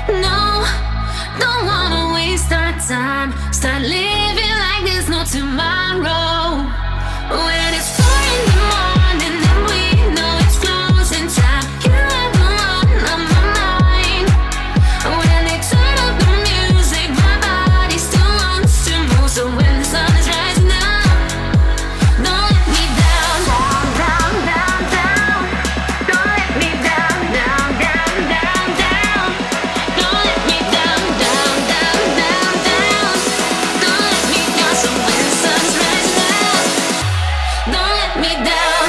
No, don't wanna waste our time. Start living like there's no tomorrow. When it's 4 in the morning and we know it's closing time, you are the one on my mind. When they turn up the music, my body still wants to move. So when the sun is rising up, don't let me down, down, down, down, down. Don't let me down, down, down, down, down. Don't let me down, down, down, down, down. Don't let me down. So when the sun's rising up, don't let me down.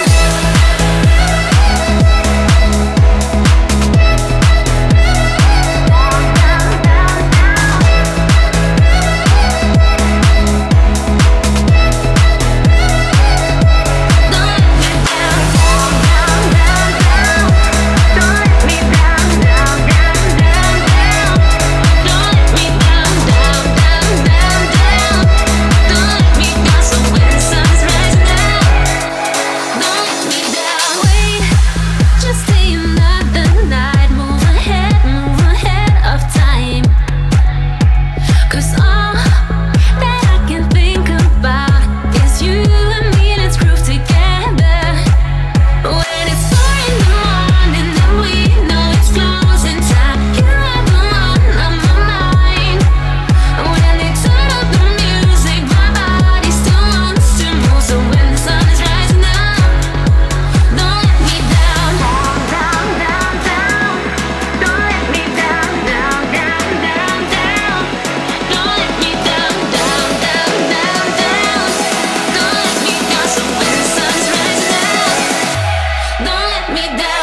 Me down.